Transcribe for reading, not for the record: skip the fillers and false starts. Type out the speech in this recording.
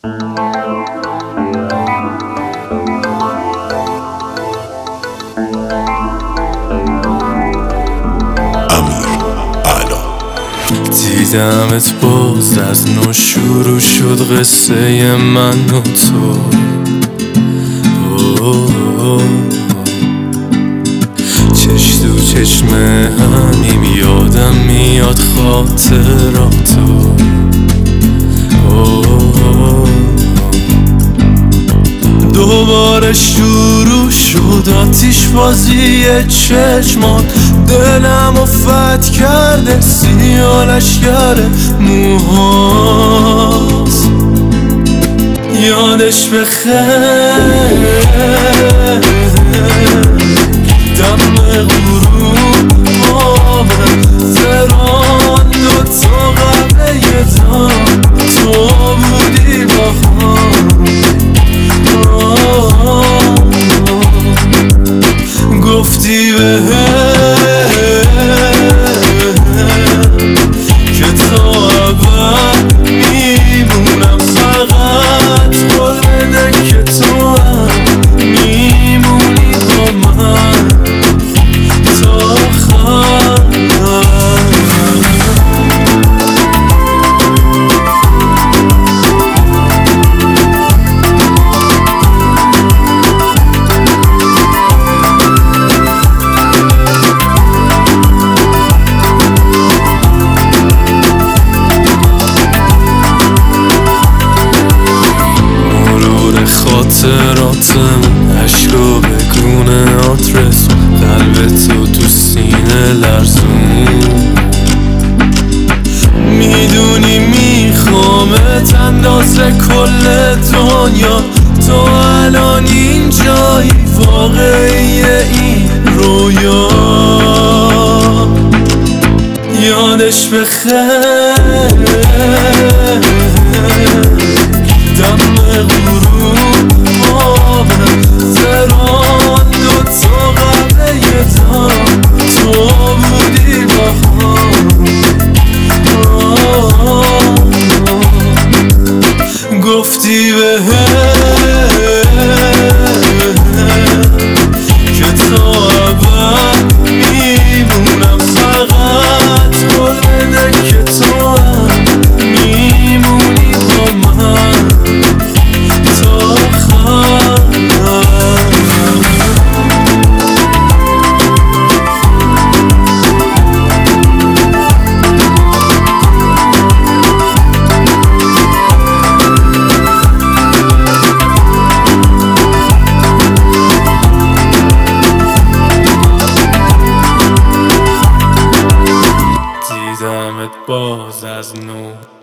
دیدمت باز از نو شروع شد قصه من و تو. چش تو چشم همیم یادم میاد خاطراتو. دوباره شروع شد آتیش بازی چشمات، دلمو فتح کرده سیاه لشگر موهاست. یادش بخیر دم غروب آب زران دوتا قبله دام تو بودی با گفتی که تا ابد میمونم، فقط قول بده که تو هم میمونی با من تا آخر. خاطراتم عشقا بگونه آدرس، قلب تو سینه لرزون. میدونی میخوامت اندازه کل دنیا، تو الان اینجایی واقعی این رویا. یادش بخیر دم غروب آب زران دوتا قبله دام تو بودی با هم. گفتی که تا ابد میمونم، فقط قول بده که تو هم میمونی با من تا آخر. دیدمت باز از نو